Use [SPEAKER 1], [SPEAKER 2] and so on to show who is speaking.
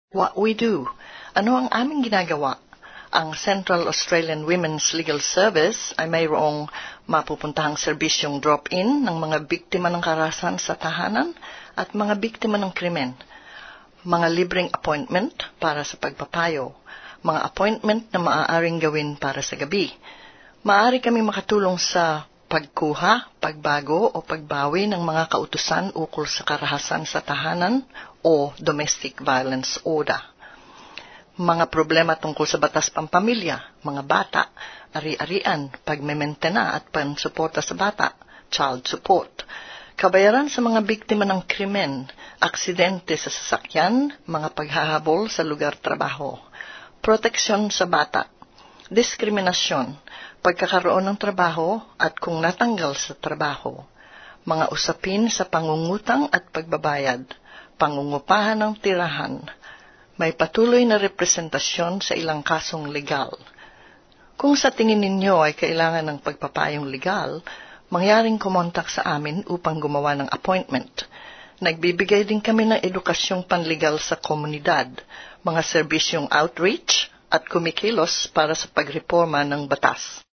[SPEAKER 1] What we do. Ano ang aming ginagawa? Ang Central Australian Women's Legal Service ay mayroong mapupuntahang serbisyong drop-in ng mga biktima ng karahasan sa tahanan at mga biktima ng krimen. Mga libreng appointment para sa pagpapayo. Mga appointment na maaaring gawin para sa gabi. Maaari kami makatulong sa pagkuha, pagbago o pagbawi ng mga kautusan ukol sa karahasan sa tahanan o domestic violence order. Mga problema tungkol sa batas pampamilya, mga bata, ari-arian, pagmementena at pansuporta sa bata, child support. Kabayaran sa mga biktima ng krimen, aksidente sa sasakyan, mga paghahabol sa lugar trabaho. Proteksyon sa bata. Diskriminasyon, pagkakaroon ng trabaho at kung natanggal sa trabaho. Mga usapin sa pangungutang at pagbabayad, pangungupahan ng tirahan. May patuloy na representasyon sa ilang kasong legal. Kung sa tingin ninyo ay kailangan ng pagpapayong legal, mangyaring kumontak sa amin upang gumawa ng appointment. Nagbibigay din kami ng edukasyong panlegal sa komunidad, mga serbisyong outreach at kumikilos para sa pagreforma ng batas.